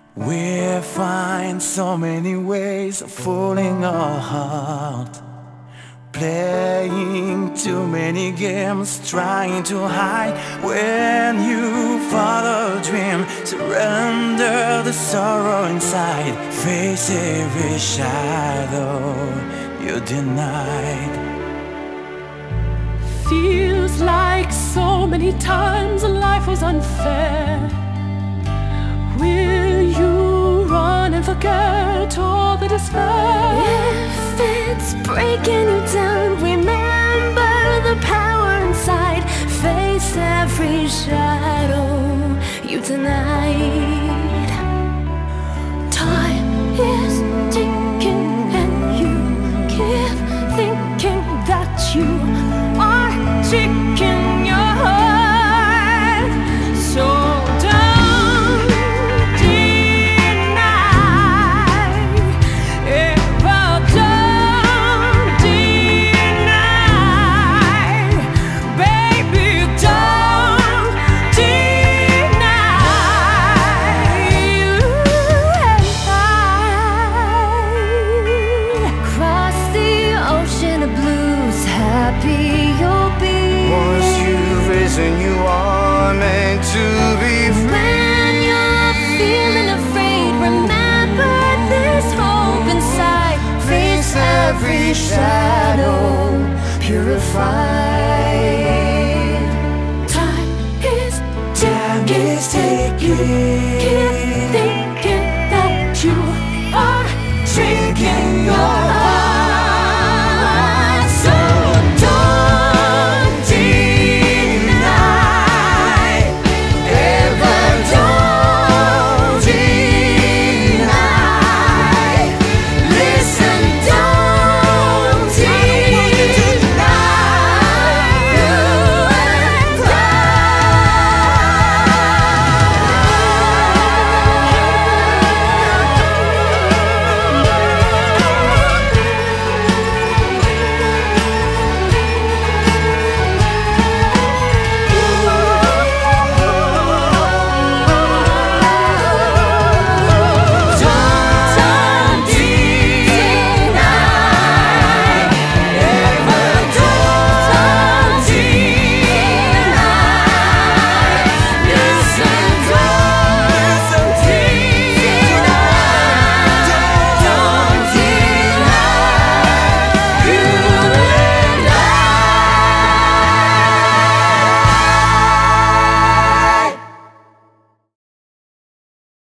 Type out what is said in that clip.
We find so many ways of fooling our heart, playing too many games, trying to hide. When you follow a dream, surrender the sorrow inside. Face every shadow you denied. Feels like so many times life was unfair. Will you run and forget all the despair? If it's breaking you down, remember the power inside. Face every shadow you denied. Time is ticking and you keep thinking that you are tricking your heart. So and you are meant to be free. When you're feeling afraid, remember there's hope inside. Face every shadow purified. Time is ticking.